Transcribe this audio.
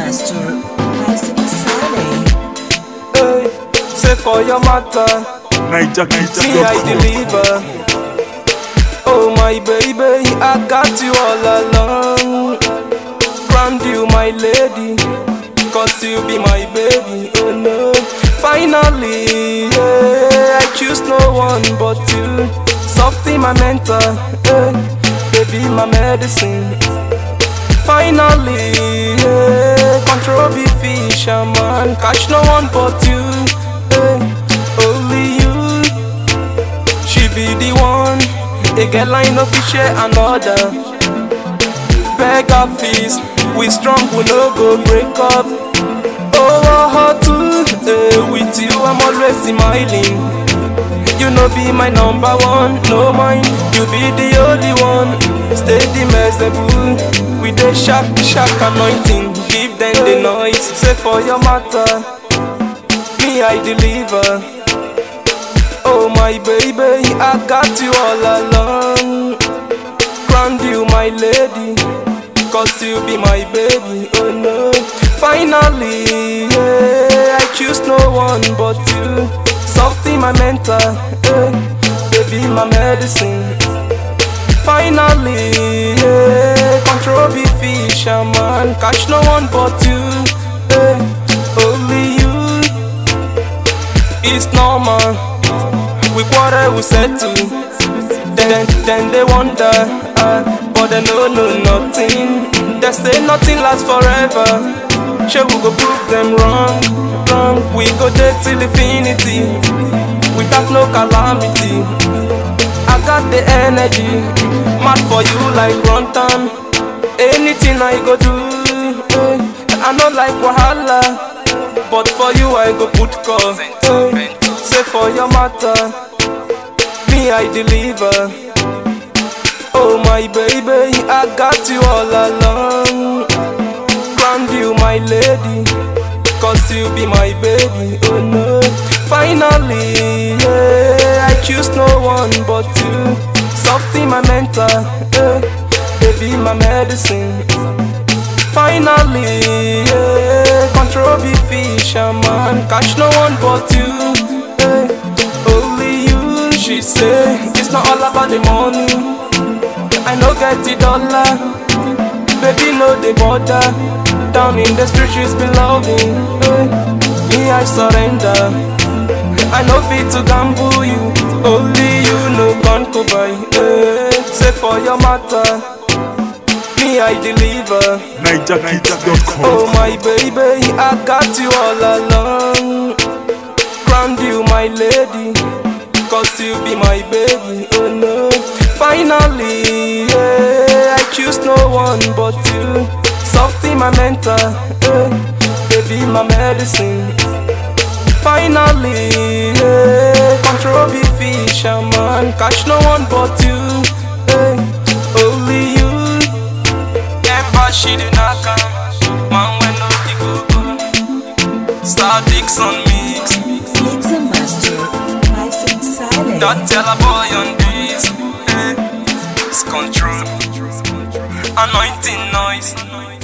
master, Isaac Sally. Hey, say for your matter, me I deliver. Oh my baby, I got you all along. Grand you my lady, cause you be my baby, oh no. Finally, yeah, I choose no one but you. Softy my mentor, baby my medicine. Finally, yeah, control be fisherman, catch no one but you, only you. She be the one, a girl I no fit share another. Beg her fees, we strong, we no go break up. Oh, how to, with you I'm always smiling. You know be my number one, no mind. You be the only one, steady miserable. With the shark anointing, give them the noise. Say for your matter, me I deliver. Oh my baby, I got you all along. Crown you my lady, cause you be my baby, oh no. Finally, yeah, I choose no one but you. Softy my mentor, baby my medicine. Finally, yeah, control be fisherman, catch no one but you, only you. It's normal, we quarrel, we settle. Then they wonder, but they know nothing. They say nothing lasts forever. Sure we go prove them wrong. We go there till infinity, without no calamity. I got the energy, mad for you like run time. Anything I go do, I not like wahala, but for you I go put call. Say for your matter, me I deliver. Oh my baby, I got you all along. Grand you my lady, cause you be my baby, oh no. Finally, yeah, I choose no one but you. Softy my mentor, baby my medicine. Finally, yeah, control be fisherman, catch no one but you, only you. She say, it's not all about the money, I no get the dollar, baby no the border. Down in the street she's been loving, me I surrender. I no fit to gamble you, only you no gun go buy. Say for your matter, me I deliver. Oh my baby, I got you all along. Crown you my lady, cause you be my baby, oh no. Finally, yeah, I choose no one but you. Softy my mentor, baby my medicine. Finally, yeah, control be fisherman, catch no one but you, only you. Never she do not come, man when no the go. Star Dixon mix, Mix and master, Isaac Sally. don't tell a boy on this, it's control, anointing noise.